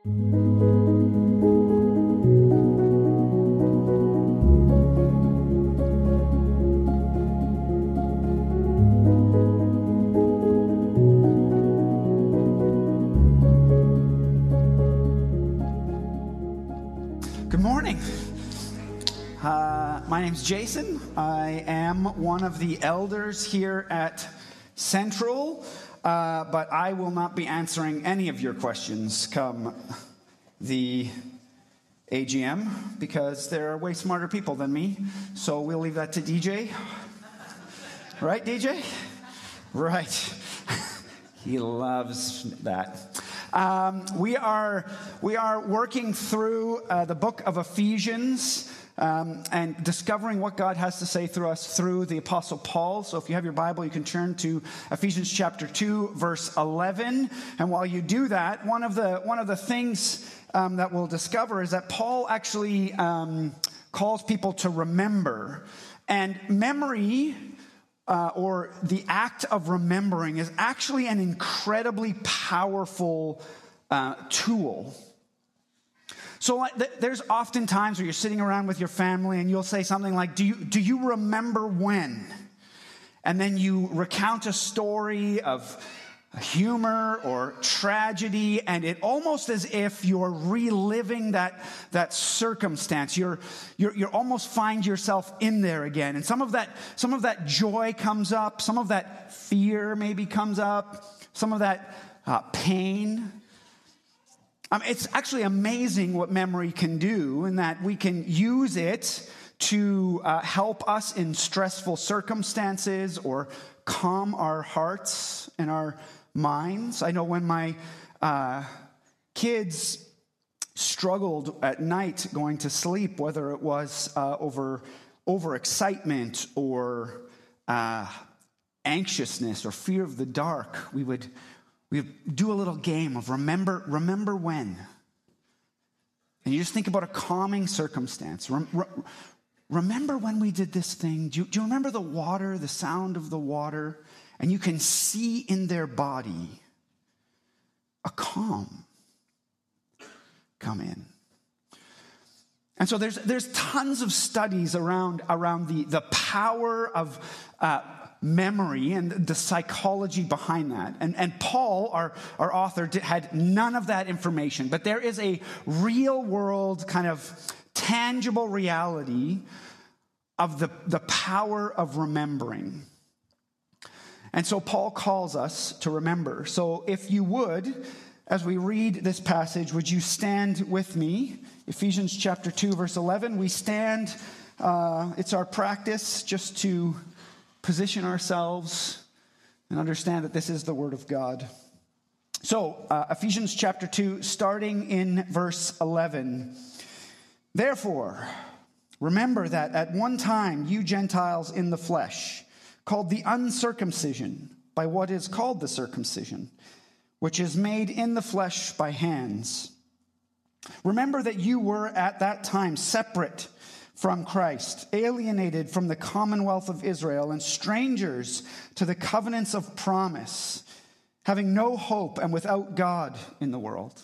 Good morning. My name's Jason. I am one of the elders here at Central, but I will not be answering any of your questions come the AGM because there are way smarter people than me, so we'll leave that to DJ. Right, DJ? Right. He loves that. We are working through the book of Ephesians and discovering what God has to say through us through the Apostle Paul. So if you have your Bible, you can turn to Ephesians chapter 2, verse 11. And while you do that, one of the things that we'll discover is that Paul actually calls people to remember. And memory, or the act of remembering, is actually an incredibly powerful tool. So there's often times where you're sitting around with your family and you'll say something like, do you remember when? And then you recount a story of humor or tragedy, and it almost as if you're reliving that circumstance. You're almost find yourself in there again. And some of that joy comes up, some of that fear maybe comes up, some of that pain. It's actually amazing what memory can do, in that we can use it to help us in stressful circumstances or calm our hearts and our minds. I know when my kids struggled at night going to sleep, whether it was over excitement or anxiousness or fear of the dark, we would do a little game of remember when. And you just think about a calming circumstance. Remember when we did this thing? Do you remember the water, the sound of the water? And you can see in their body a calm come in. And so there's tons of studies around the power of memory and the psychology behind that. And Paul, our author, had none of that information. But there is a real world kind of tangible reality of the power of remembering. And so Paul calls us to remember. So if you would, as we read this passage, would you stand with me? Ephesians chapter 2, verse 11. We stand, it's our practice just to position ourselves and understand that this is the word of God. So, Ephesians chapter 2, starting in verse 11. Therefore, remember that at one time you Gentiles in the flesh, called the uncircumcision by what is called the circumcision, which is made in the flesh by hands. Remember that you were at that time separate from Christ, alienated from the commonwealth of Israel, and strangers to the covenants of promise, having no hope and without God in the world.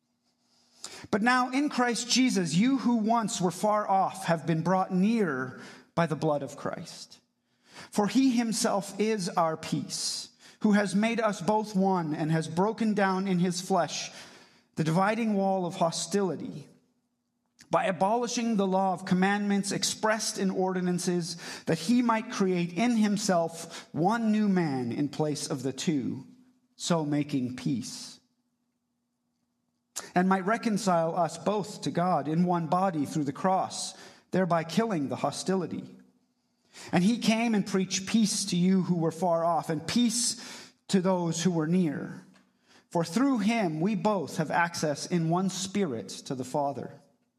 But now in Christ Jesus, you who once were far off have been brought near by the blood of Christ. For he himself is our peace, who has made us both one and has broken down in his flesh the dividing wall of hostility, by abolishing the law of commandments expressed in ordinances, that he might create in himself one new man in place of the two, so making peace, and might reconcile us both to God in one body through the cross, thereby killing the hostility. And he came and preached peace to you who were far off, and peace to those who were near. For through him we both have access in one Spirit to the Father.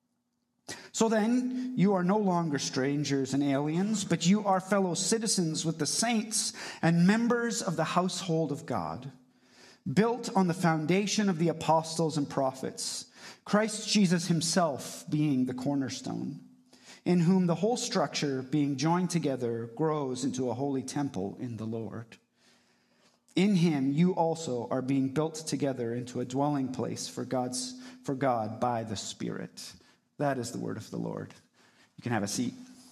So then, you are no longer strangers and aliens, but you are fellow citizens with the saints and members of the household of God, built on the foundation of the apostles and prophets, Christ Jesus himself being the cornerstone, in whom the whole structure, being joined together, grows into a holy temple in the Lord. In him you also are being built together into a dwelling place for God by the Spirit. That is the word of the Lord. You can have a seat.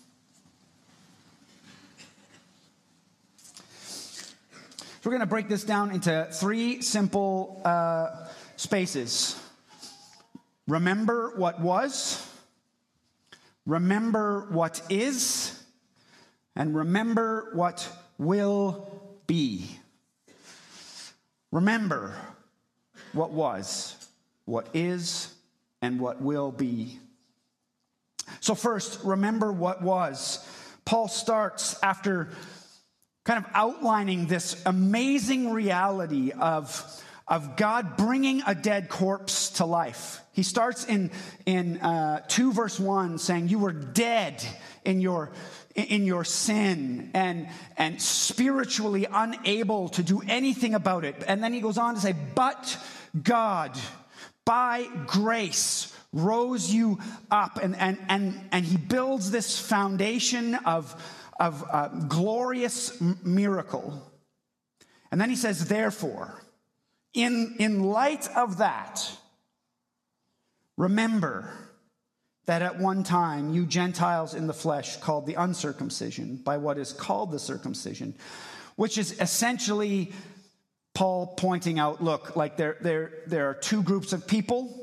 So we're going to break this down into 3 simple spaces. Remember what was, remember what is, and remember what will be. Remember what was, what is, and what will be. So first, remember what was. Paul starts after kind of outlining this amazing reality of God bringing a dead corpse to life. He starts in 2 verse 1 saying, you were dead in your sin and spiritually unable to do anything about it. And then he goes on to say, but God, by grace, rose you up. And he builds this foundation of glorious miracle. And then he says, therefore, in light of that, remember that at one time you Gentiles in the flesh called the uncircumcision by what is called the circumcision, which is essentially Paul pointing out, look, like there are 2 groups of people.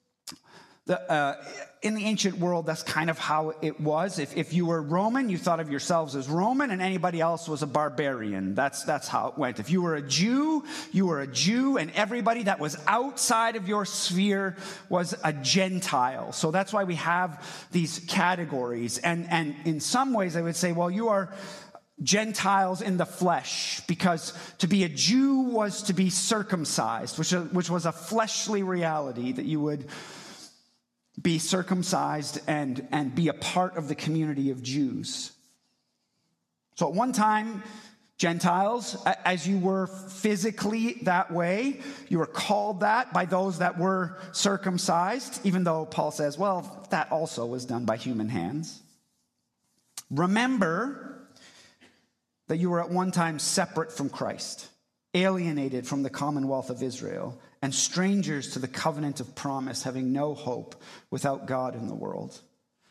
In the ancient world, that's kind of how it was. If you were Roman, you thought of yourselves as Roman, and anybody else was a barbarian. That's how it went. If you were a Jew, you were a Jew, and everybody that was outside of your sphere was a Gentile. So that's why we have these categories. And in some ways, I would say, well, you are Gentiles in the flesh, because to be a Jew was to be circumcised, which was a fleshly reality, that you would be circumcised and be a part of the community of Jews. So at one time, Gentiles, as you were physically that way, you were called that by those that were circumcised, even though Paul says, well, that also was done by human hands. Remember that you were at one time separate from Christ, alienated from the commonwealth of Israel, and strangers to the covenant of promise, having no hope without God in the world.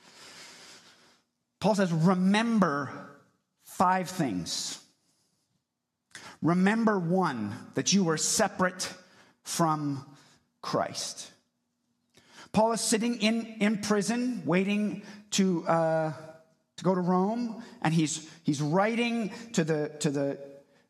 Paul says, remember 5 things. Remember 1, that you were separate from Christ. Paul is sitting in prison, waiting to go to Rome, and he's writing to the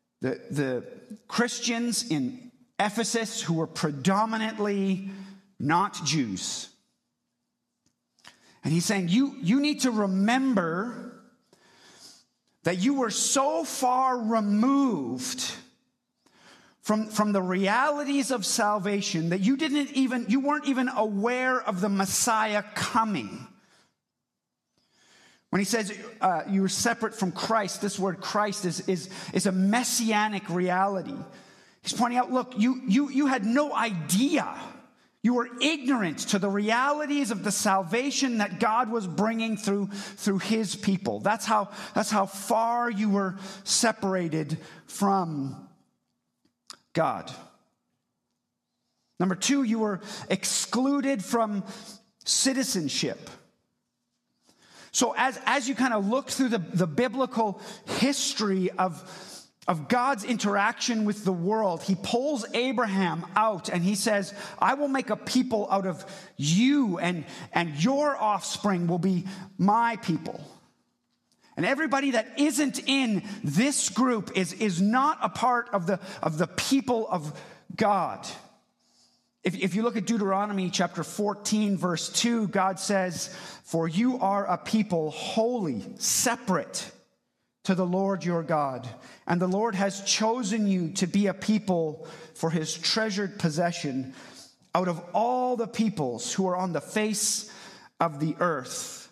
Christians in Ephesus who were predominantly not Jews. And he's saying, you need to remember that you were so far removed from the realities of salvation that you weren't even aware of the Messiah coming. When he says you were separate from Christ, this word Christ is a messianic reality. He's pointing out, look, you had no idea. You were ignorant to the realities of the salvation that God was bringing through his people. That's how far you were separated from God. Number 2, you were excluded from citizenship. So as you kind of look through the biblical history of God's interaction with the world, he pulls Abraham out and he says, I will make a people out of you, and your offspring will be my people. And everybody that isn't in this group is not a part of the people of God. If you look at Deuteronomy chapter 14, verse 2, God says, for you are a people holy, separate to the Lord your God. And the Lord has chosen you to be a people for his treasured possession out of all the peoples who are on the face of the earth.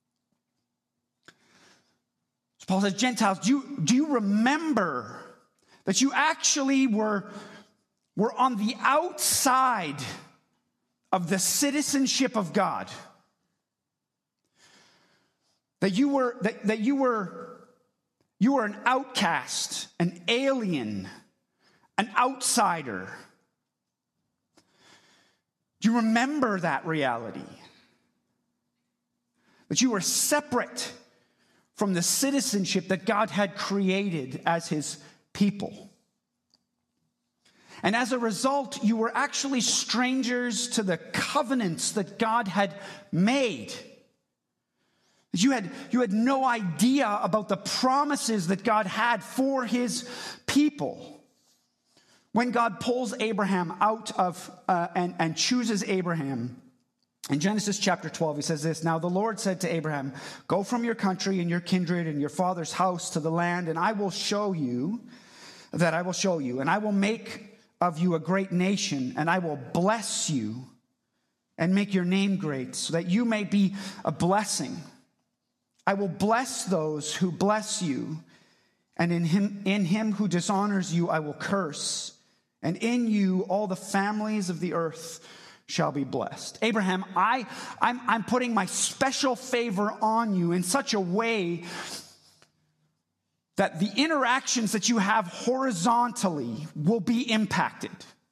So Paul says, Gentiles, do you remember that you actually were on the outside of the citizenship of God? That you were an outcast, an alien, an outsider. Do you remember that reality? That you were separate from the citizenship that God had created as his people. And as a result, you were actually strangers to the covenants that God had made. You had no idea about the promises that God had for his people. When God pulls Abraham out of and chooses Abraham, in Genesis chapter 12, he says this, "Now the Lord said to Abraham, go from your country and your kindred and your father's house to the land, and I will show you, and I will make of you a great nation, and I will bless you and make your name great, so that you may be a blessing. I will bless those who bless you, and in him who dishonors you I will curse, and in you all the families of the earth shall be blessed." Abraham, I'm putting my special favor on you in such a way that the interactions that you have horizontally will be impacted.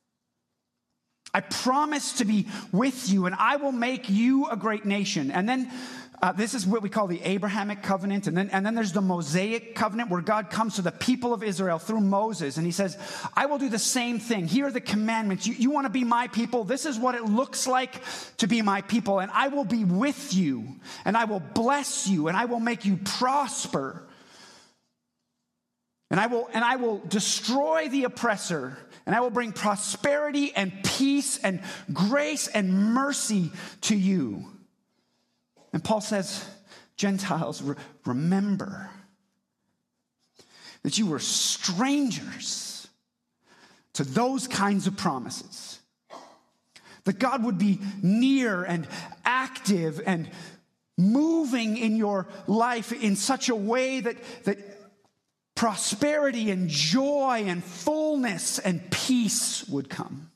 I promise to be with you, and I will make you a great nation. And then this is what we call the Abrahamic covenant. And then there's the Mosaic covenant, where God comes to the people of Israel through Moses. And he says, I will do the same thing. Here are the commandments. You want to be my people? This is what it looks like to be my people. And I will be with you. And I will bless you. And I will make you prosper. And I will destroy the oppressor. And I will bring prosperity and peace and grace and mercy to you. And Paul says, Gentiles, remember that you were strangers to those kinds of promises. That God would be near and active and moving in your life in such a way that prosperity and joy and fullness and peace would come.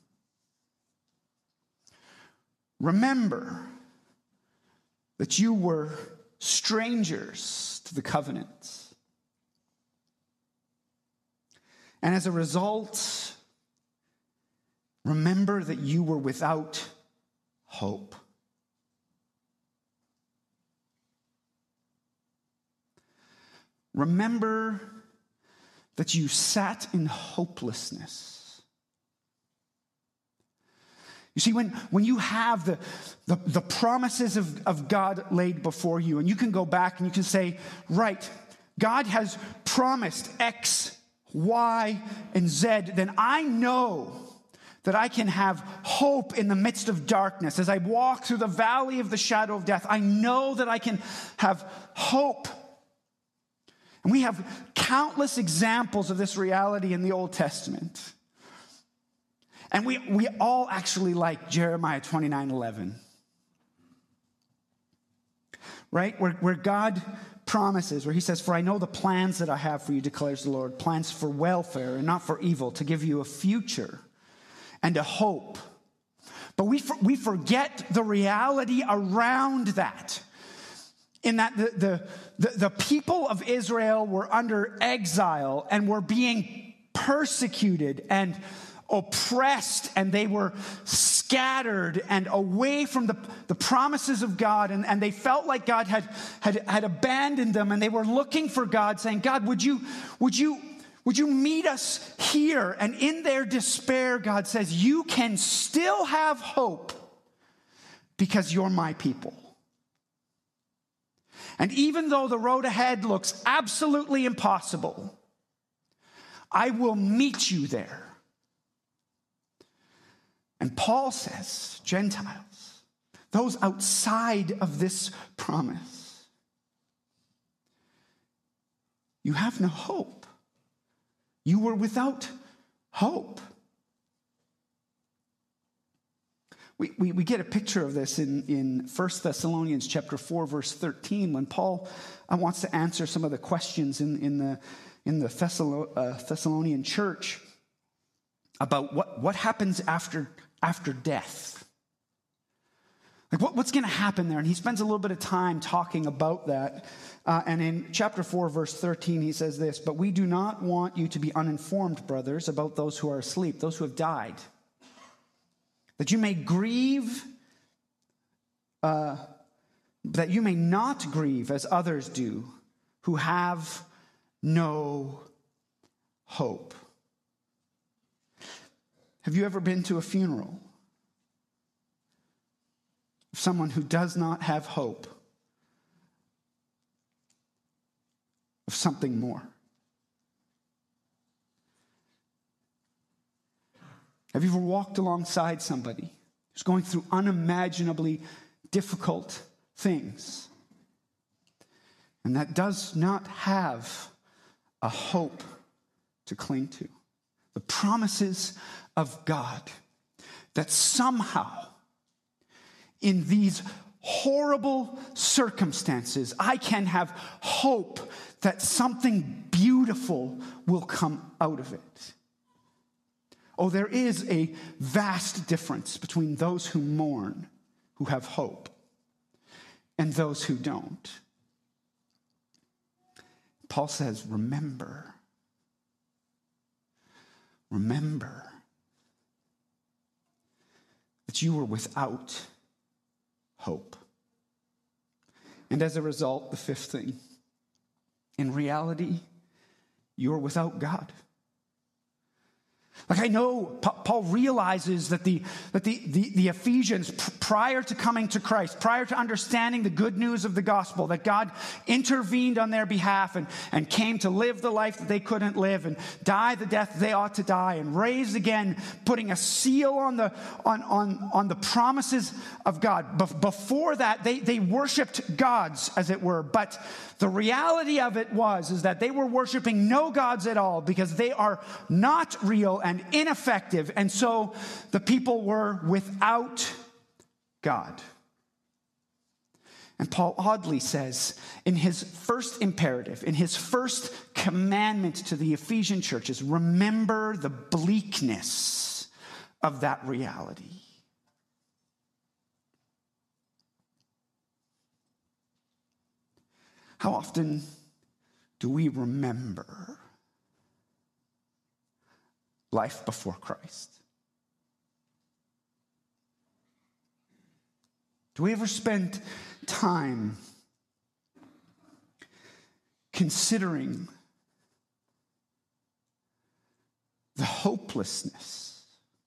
Remember that you were strangers to the covenants. And as a result, remember that you were without hope. Remember that you sat in hopelessness. You see, when you have the promises of God laid before you, and you can go back and you can say, right, God has promised X, Y, and Z, then I know that I can have hope in the midst of darkness. As I walk through the valley of the shadow of death, I know that I can have hope. And we have countless examples of this reality in the Old Testament. And we all actually like Jeremiah 29:11. Right? Where God promises, where he says, "For I know the plans that I have for you, declares the Lord, plans for welfare and not for evil, to give you a future and a hope." But we forget the reality around that. In that the people of Israel were under exile and were being persecuted and oppressed, and they were scattered and away from the promises of God, and they felt like God had abandoned them, and they were looking for God, saying, "God, would you meet us here?" And in their despair, God says, "You can still have hope because you're my people. And even though the road ahead looks absolutely impossible, I will meet you there." And Paul says, Gentiles, those outside of this promise, you have no hope. You were without hope. We get a picture of this in 1 Thessalonians chapter 4, verse 13, when Paul wants to answer some of the questions in the Thessalonian church about what happens after death. Like what's going to happen there? And he spends a little bit of time talking about that. And in chapter 4, verse 13, he says this, "But we do not want you to be uninformed, brothers, about those who are asleep, those who have died, that you may grieve, that you may not grieve as others do, who have no hope." Have you ever been to a funeral of someone who does not have hope of something more? Have you ever walked alongside somebody who's going through unimaginably difficult things and that does not have a hope to cling to? The promises of God that somehow in these horrible circumstances, I can have hope that something beautiful will come out of it. Oh, there is a vast difference between those who mourn, who have hope, and those who don't. Paul says, remember that you were without hope. And as a result, the fifth thing, in reality, you're without God. Like I know Paul realizes that the Ephesians, prior to coming to Christ, prior to understanding the good news of the gospel, that God intervened on their behalf and came to live the life that they couldn't live and die the death they ought to die and raise again, putting a seal on the promises of God. Before that, they worshipped gods, as it were. But the reality of it is that they were worshiping no gods at all because they are not real and ineffective. And so the people were without God. And Paul oddly says in his first imperative, in his first commandment to the Ephesian churches, remember the bleakness of that reality. How often do we remember life before Christ? Do we ever spend time considering the hopelessness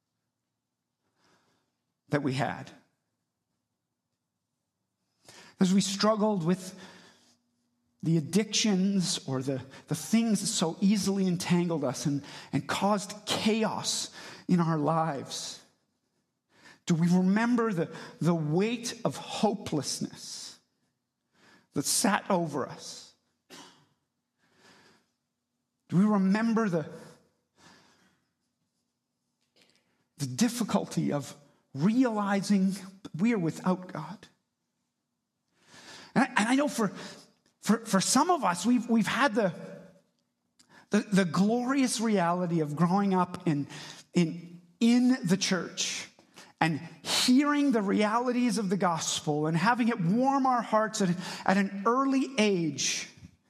that we had as we struggled with the addictions or the things that so easily entangled us and caused chaos in our lives? Do we remember the weight of hopelessness that sat over us? Do we remember the difficulty of realizing we are without God? And I know for some of us, we've had the glorious reality of growing up in the church and hearing the realities of the gospel and having it warm our hearts at an early age.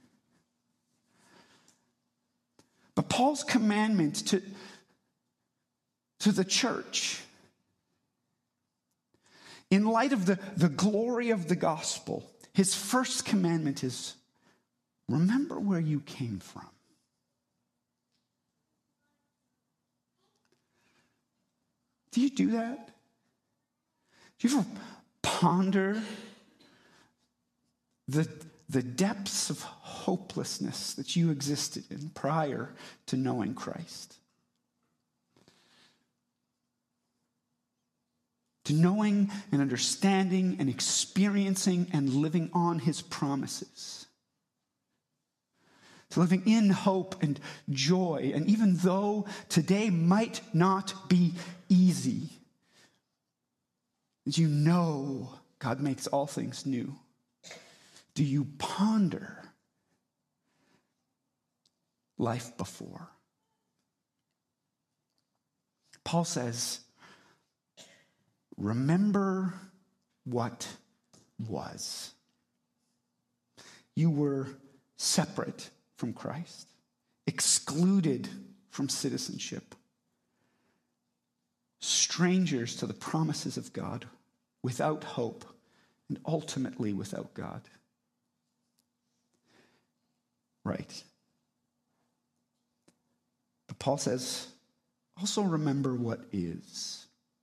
But Paul's commandment to the church, in light of the glory of the gospel, his first commandment is, remember where you came from. Do you do that? Do you ever ponder the depths of hopelessness that you existed in prior to knowing Christ? To knowing and understanding and experiencing and living on his promises. To living in hope and joy. And even though today might not be easy, as you know God makes all things new, do you ponder life before? Paul says, remember what was. You were separate from Christ, excluded from citizenship, strangers to the promises of God, without hope, and ultimately without God. Right. But Paul says, also remember what is.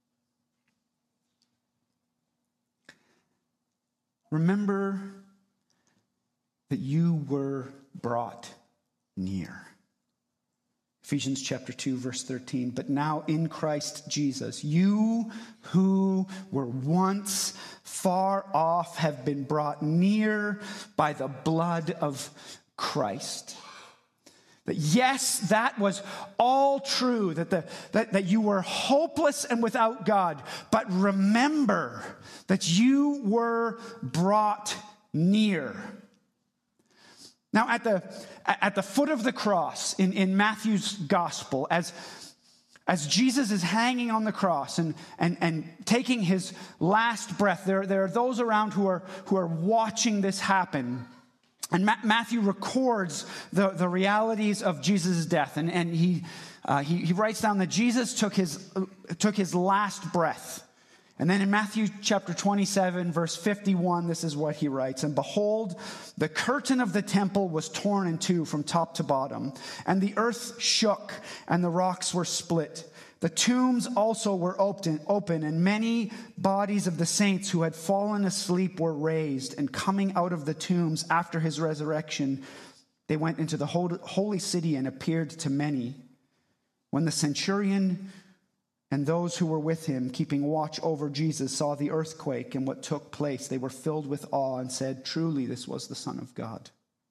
Remember that you were brought near. Ephesians chapter 2, verse 13. But now in Christ Jesus, you who were once far off have been brought near by the blood of Christ. That yes, that was all true, that you were hopeless and without God. But remember that you were brought near. Now, at the foot of the cross in Matthew's gospel, as Jesus is hanging on the cross and taking his last breath, there are those around who are watching this happen. And Matthew records the realities of Jesus' death, and he writes down that Jesus took his last breath. And then in Matthew chapter 27, verse 51, this is what he writes. And behold, the curtain of the temple was torn in two from top to bottom, and the earth shook, and the rocks were split. The tombs also were open, and many bodies of the saints who had fallen asleep were raised. And coming out of the tombs after his resurrection, they went into the holy city and appeared to many. When the centurion and those who were with him, keeping watch over Jesus, saw the earthquake and what took place, they were filled with awe and said, "Truly, this was the Son of God."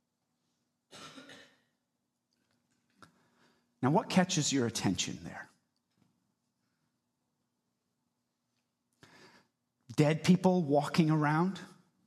Now, what catches your attention there? Dead people walking around,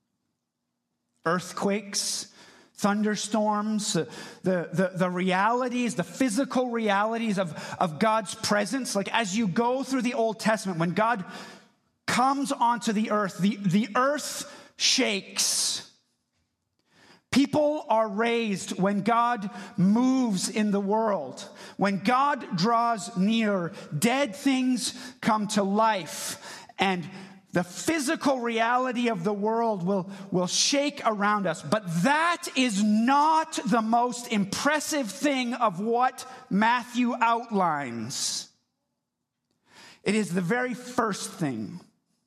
earthquakes, thunderstorms, the realities, the physical realities of God's presence. Like as you go through the Old Testament, when God comes onto the earth shakes. People are raised when God moves in the world. When God draws near, dead things come to life, and the physical reality of the world will shake around us. But that is not the most impressive thing of what Matthew outlines. It is the very first thing.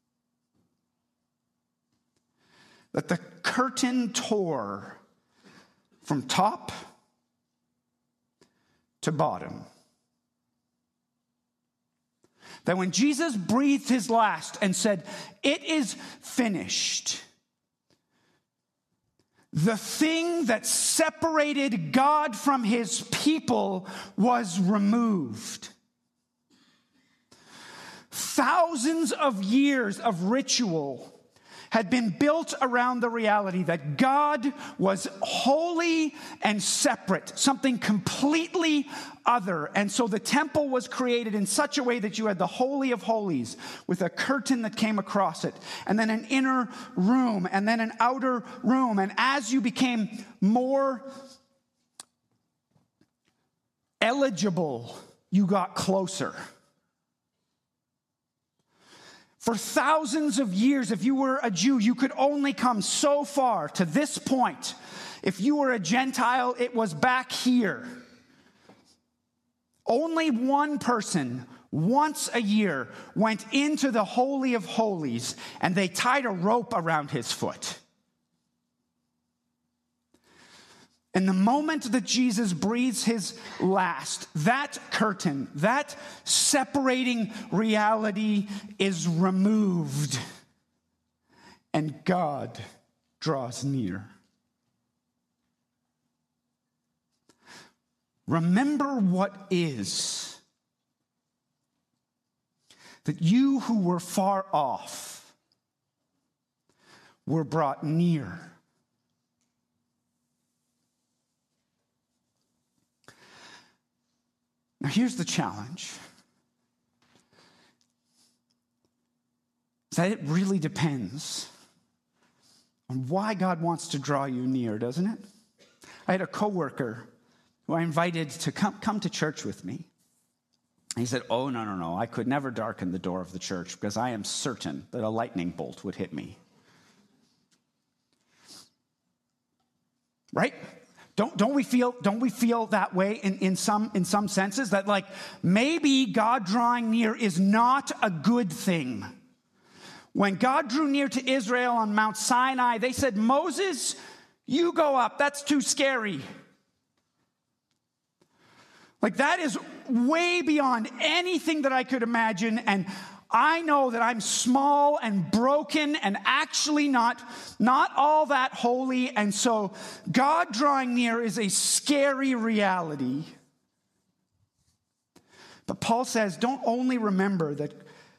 That the curtain tore from top to bottom. That when Jesus breathed his last and said, "It is finished," the thing that separated God from his people was removed. Thousands of years of ritual had been built around the reality that God was holy and separate, something completely other. And so the temple was created in such a way that you had the Holy of Holies with a curtain that came across it, and then an inner room, and then an outer room. And as you became more eligible, you got closer. For thousands of years, if you were a Jew, you could only come so far to this point. If you were a Gentile, it was back here. Only one person once a year went into the Holy of Holies, and they tied a rope around his foot. And the moment that Jesus breathes his last, that curtain, that separating reality is removed, and God draws near. Remember what is. That you who were far off were brought near. Now, here's the challenge. is that it really depends on why God wants to draw you near, doesn't it? I had a coworker who I invited to come to church with me. He said, oh, no, I could never darken the door of the church because I am certain that a lightning bolt would hit me. Right? Don't we feel that way in some senses, that like maybe God drawing near is not a good thing? When God drew near to Israel on Mount Sinai, they said, Moses, you go up. That's too scary. Like that is way beyond anything that I could imagine. And I know that I'm small and broken and actually not all that holy. And so God drawing near is a scary reality. But Paul says, don't only remember that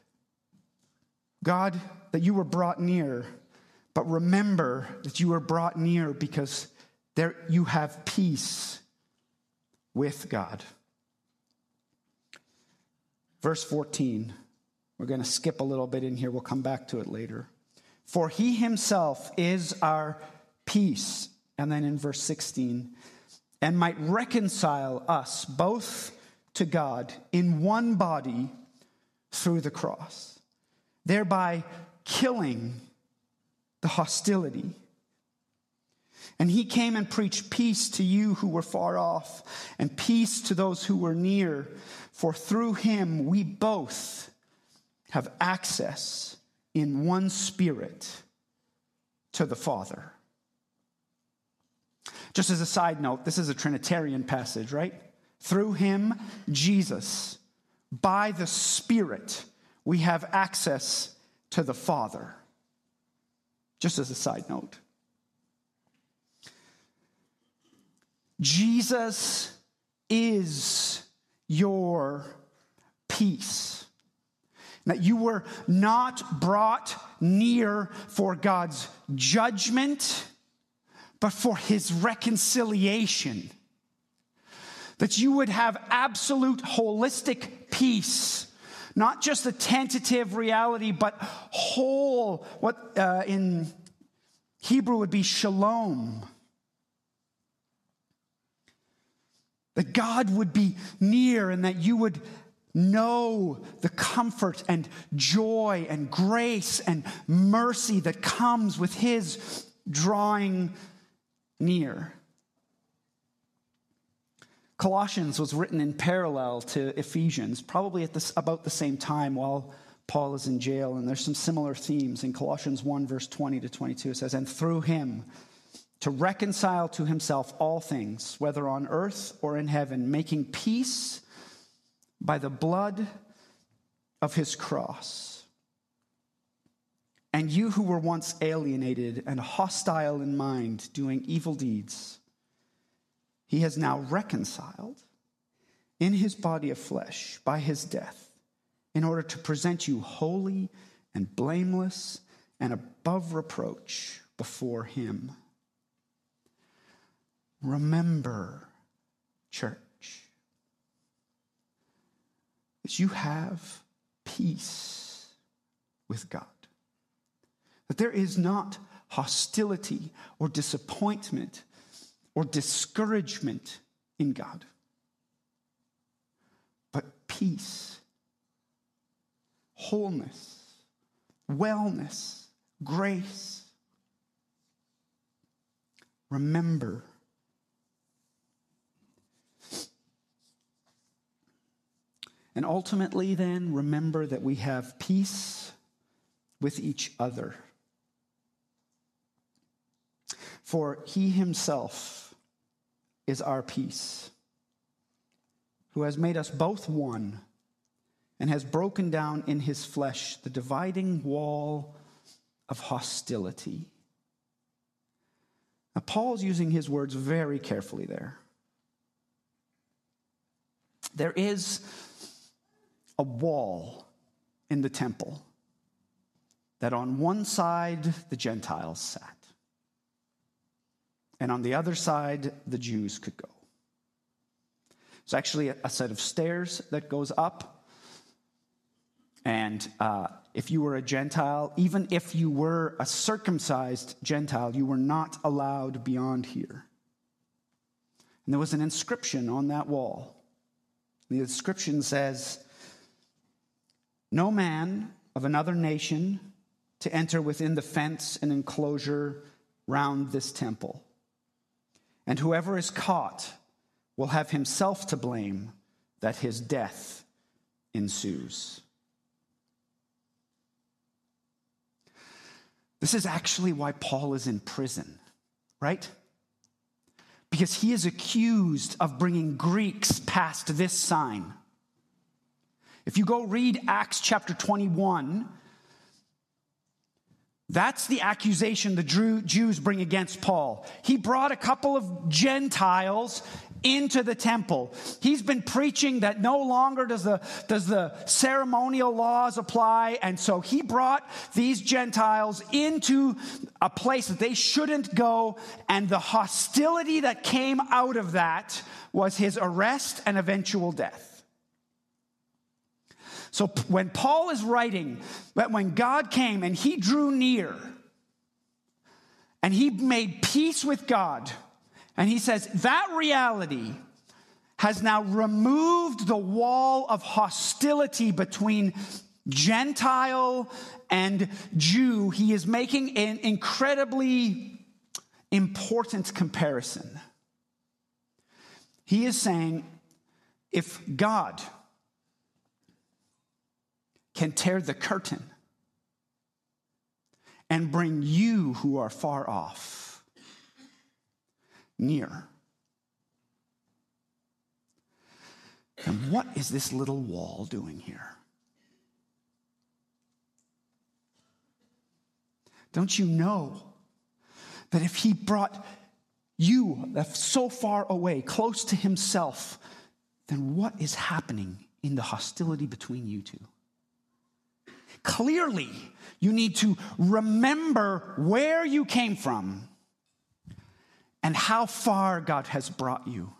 God, that you were brought near, but remember that you were brought near because there you have peace with God. Verse 14. We're going to skip a little bit in here. We'll come back to it later. For he himself is our peace. And then in verse 16, and might reconcile us both to God in one body through the cross, thereby killing the hostility. And he came and preached peace to you who were far off, and peace to those who were near. For through him we both have access in one Spirit to the Father. Just as a side note, this is a Trinitarian passage, right? Through him, Jesus, by the Spirit, we have access to the Father. Just as a side note. Jesus is your peace. That you were not brought near for God's judgment, but for his reconciliation. That you would have absolute holistic peace. Not just a tentative reality, but whole, what in Hebrew would be shalom. That God would be near and that you would know the comfort and joy and grace and mercy that comes with his drawing near. Colossians was written in parallel to Ephesians, probably at about the same time while Paul is in jail. And there's some similar themes. In Colossians 1, verse 20 to 22, it says, and through him to reconcile to himself all things, whether on earth or in heaven, making peace by the blood of his cross. And you who were once alienated and hostile in mind, doing evil deeds, he has now reconciled in his body of flesh by his death, in order to present you holy and blameless and above reproach before him. Remember, church, that you have peace with God. That there is not hostility or disappointment or discouragement in God, but peace, wholeness, wellness, grace. Remember. And ultimately, then, remember that we have peace with each other. For he himself is our peace, who has made us both one and has broken down in his flesh the dividing wall of hostility. Now, Paul's using his words very carefully there. There is a wall in the temple that on one side the Gentiles sat, and on the other side the Jews could go. It's actually a set of stairs that goes up, and if you were a Gentile, even if you were a circumcised Gentile, you were not allowed beyond here. And there was an inscription on that wall. The inscription says, "No man of another nation to enter within the fence and enclosure round this temple. And whoever is caught will have himself to blame that his death ensues." This is actually why Paul is in prison, right? Because he is accused of bringing Greeks past this sign. If you go read Acts chapter 21, that's the accusation the Jews bring against Paul. He brought a couple of Gentiles into the temple. He's been preaching that no longer does the ceremonial laws apply, and so he brought these Gentiles into a place that they shouldn't go, and the hostility that came out of that was his arrest and eventual death. So when Paul is writing that when God came and he drew near and he made peace with God, and he says that reality has now removed the wall of hostility between Gentile and Jew, he is making an incredibly important comparison. He is saying, if God can tear the curtain and bring you who are far off near, and what is this little wall doing here? Don't you know that if he brought you so far away, close to himself, then what is happening in the hostility between you two? Clearly, you need to remember where you came from and how far God has brought you.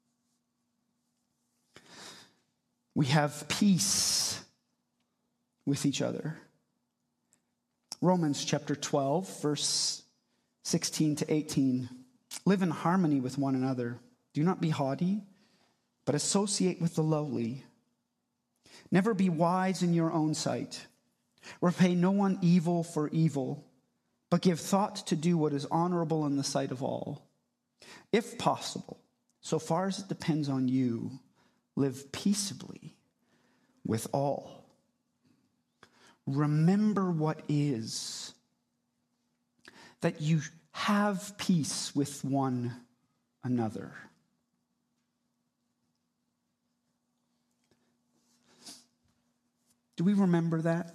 We have peace with each other. Romans chapter 12, verse 16 to 18. Live in harmony with one another. Do not be haughty, but associate with the lowly. Never be wise in your own sight. Repay no one evil for evil, but give thought to do what is honorable in the sight of all. If possible, so far as it depends on you, live peaceably with all. Remember what is, that you have peace with one another. Do we remember that?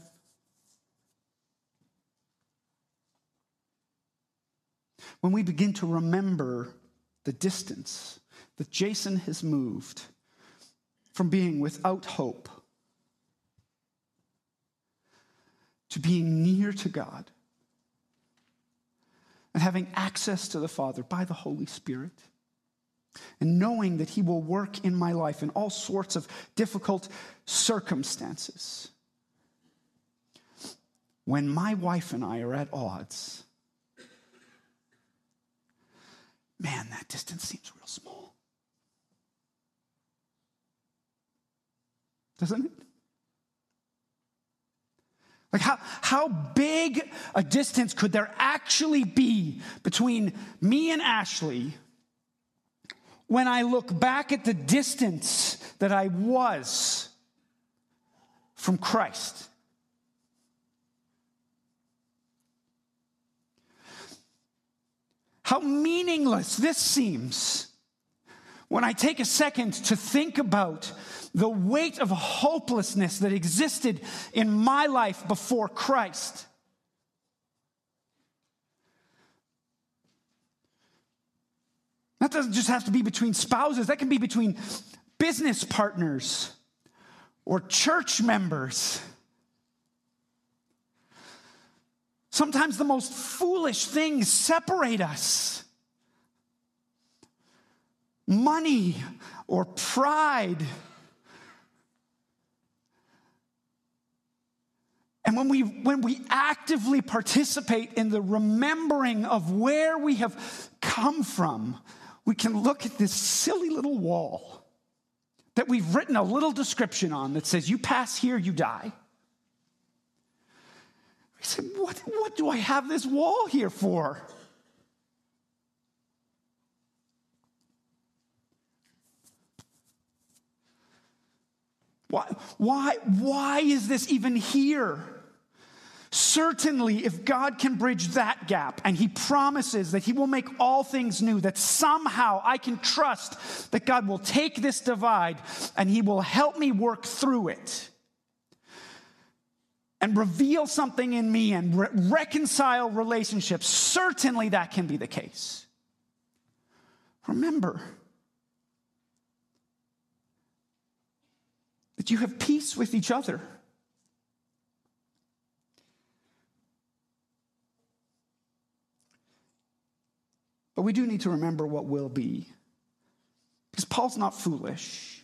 When we begin to remember the distance that Jason has moved from being without hope to being near to God and having access to the Father by the Holy Spirit, and knowing that he will work in my life in all sorts of difficult circumstances. When my wife and I are at odds, man, that distance seems real small. Doesn't it? Like how big a distance could there actually be between me and Ashley when I look back at the distance that I was from Christ? How meaningless this seems when I take a second to think about the weight of hopelessness that existed in my life before Christ. That doesn't just have to be between spouses. That can be between business partners or church members. Sometimes the most foolish things separate us. Money or pride. And when we actively participate in the remembering of where we have come from, we can look at this silly little wall that we've written a little description on that says, you pass here, you die. We say, what do I have this wall here for? Why is this even here? Certainly, if God can bridge that gap, and he promises that he will make all things new, that somehow I can trust that God will take this divide and he will help me work through it and reveal something in me and reconcile relationships, certainly that can be the case. Remember that you have peace with each other. But we do need to remember what will be. Because Paul's not foolish.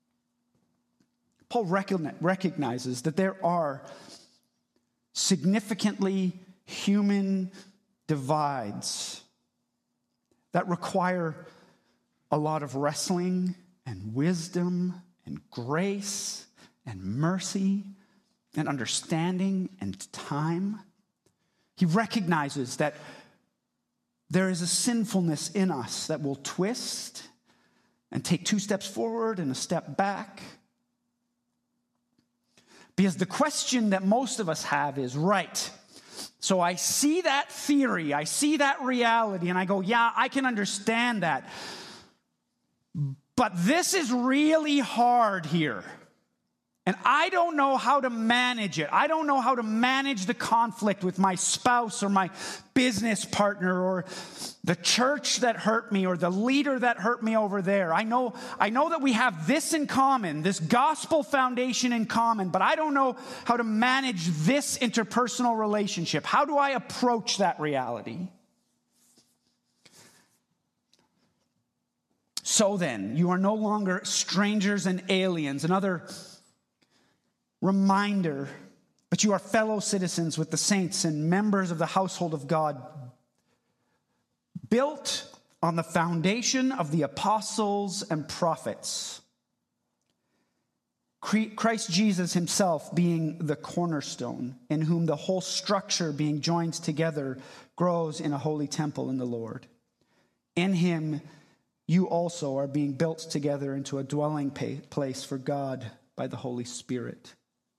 Paul recognizes that there are significantly human divides that require a lot of wrestling and wisdom and grace and mercy and understanding and time. He recognizes that there is a sinfulness in us that will twist and take 2 steps forward and a step back. Because the question that most of us have is, right, so I see that theory, I see that reality, and I go, yeah, I can understand that. But this is really hard here. And I don't know how to manage it. I don't know how to manage the conflict with my spouse or my business partner or the church that hurt me or the leader that hurt me over there. I know that we have this in common, this gospel foundation in common, but I don't know how to manage this interpersonal relationship. How do I approach that reality? So then, you are no longer strangers and aliens, another reminder, but you are fellow citizens with the saints and members of the household of God, built on the foundation of the apostles and prophets, Christ Jesus himself being the cornerstone, in whom the whole structure being joined together grows in a holy temple in the Lord. In him you also are being built together into a dwelling place for God by the Holy Spirit.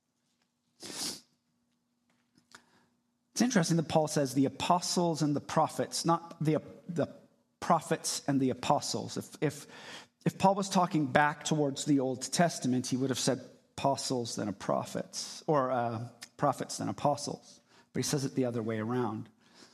It's interesting that Paul says the apostles and the prophets, not the prophets and the apostles. If Paul was talking back towards the Old Testament, he would have said apostles then prophets, or prophets then apostles. But he says it the other way around.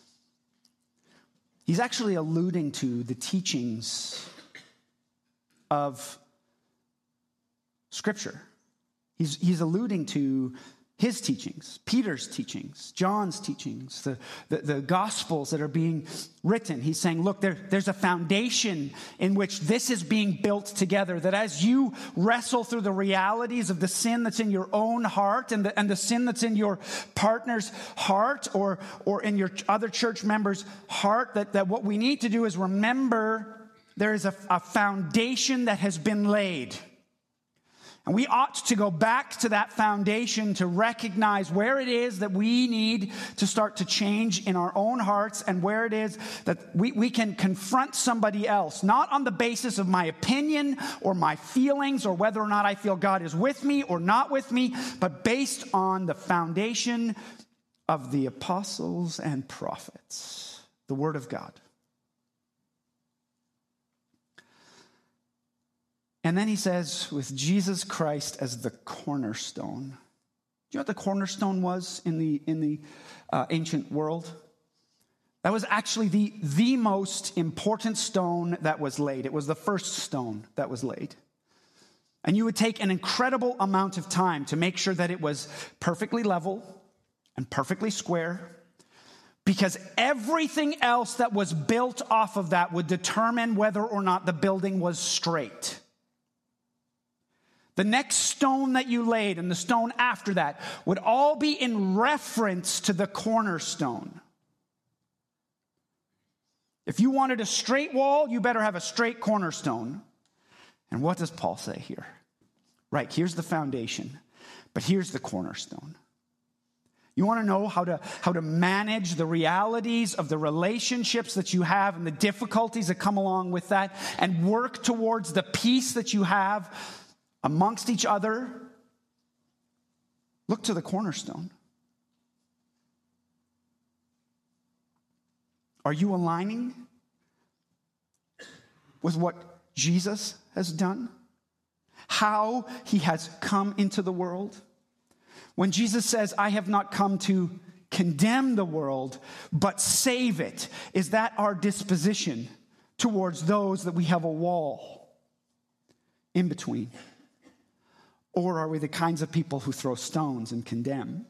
He's actually alluding to the teachings of Scripture. He's alluding to his teachings, Peter's teachings, John's teachings, the Gospels that are being written. He's saying, look, there's a foundation in which this is being built together, that as you wrestle through the realities of the sin that's in your own heart and the sin that's in your partner's heart or in your other church member's heart, that what we need to do is remember there is a foundation that has been laid. And we ought to go back to that foundation to recognize where it is that we need to start to change in our own hearts, and where it is that we can confront somebody else, not on the basis of my opinion or my feelings or whether or not I feel God is with me or not with me, but based on the foundation of the apostles and prophets, the Word of God. And then he says, with Jesus Christ as the cornerstone. Do you know what the cornerstone was in the ancient world? That was actually the most important stone that was laid. It was the first stone that was laid. And you would take an incredible amount of time to make sure that it was perfectly level and perfectly square, because everything else that was built off of that would determine whether or not the building was straight. the next stone that you laid, and the stone after that would all be in reference to the cornerstone. If you wanted a straight wall, you better have a straight cornerstone. And what does Paul say here? Right, here's the foundation, but here's the cornerstone. You want to know how to manage the realities of the relationships that you have and the difficulties that come along with that, and work towards the peace that you have amongst each other? Look to the cornerstone. Are you aligning with what Jesus has done? How he has come into the world? When Jesus says, I have not come to condemn the world, but save it, is that our disposition towards those that we have a wall in between? Or are we the kinds of people who throw stones and condemn?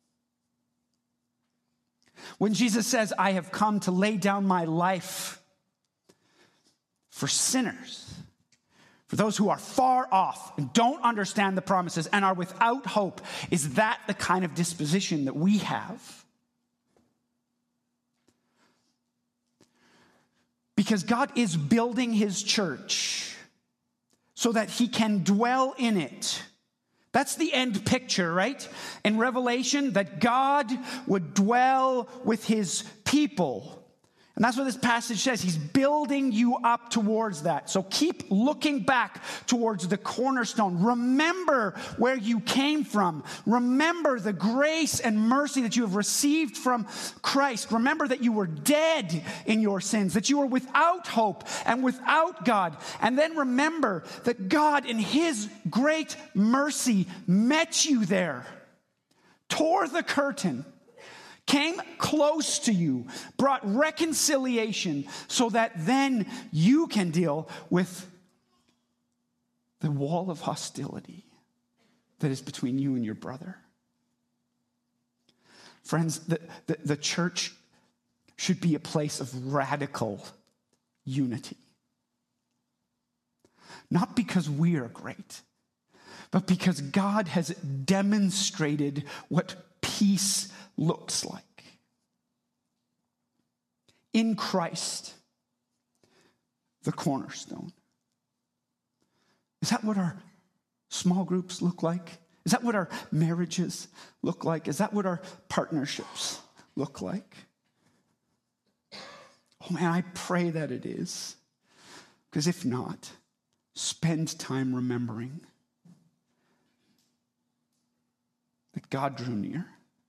When Jesus says, I have come to lay down my life for sinners, for those who are far off and don't understand the promises and are without hope, is that the kind of disposition that we have? Because God is building his church so that he can dwell in it. That's the end picture, right? In Revelation, that God would dwell with his people. And that's what this passage says. He's building you up towards that. So keep looking back towards the cornerstone. Remember where you came from. Remember the grace and mercy that you have received from Christ. Remember that you were dead in your sins, that you were without hope and without God. And then remember that God, in his great mercy, met you there, tore the curtain, came close to you, brought reconciliation so that then you can deal with the wall of hostility that is between you and your brother. Friends, the church should be a place of radical unity. Not because we are great, but because God has demonstrated what peace looks like. In Christ, the cornerstone. Is that what our small groups look like? Is that what our marriages look like? Is that what our partnerships look like? Oh man, I pray that it is. Because if not, spend time remembering that God drew near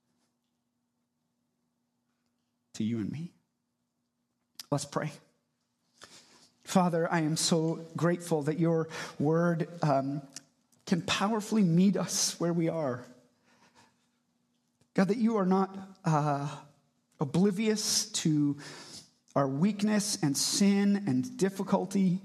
to you and me. Let's pray. Father, I am so grateful that your word can powerfully meet us where we are. God, that you are not oblivious to our weakness and sin and difficulty.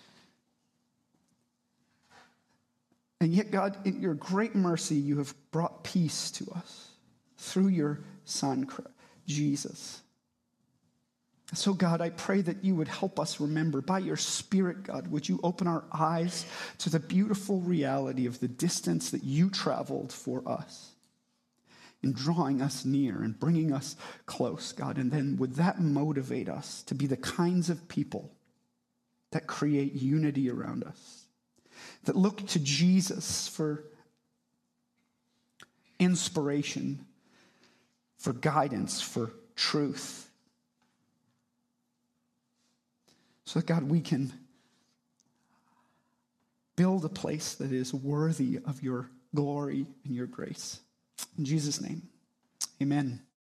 And yet, God, in your great mercy, you have brought peace to us through your Son, Jesus. So, God, I pray that you would help us remember, by your Spirit, God, would you open our eyes to the beautiful reality of the distance that you traveled for us in drawing us near and bringing us close, God. And then would that motivate us to be the kinds of people that create unity around us, that look to Jesus for inspiration, for guidance, for truth. So that, God, we can build a place that is worthy of your glory and your grace. In Jesus' name, amen.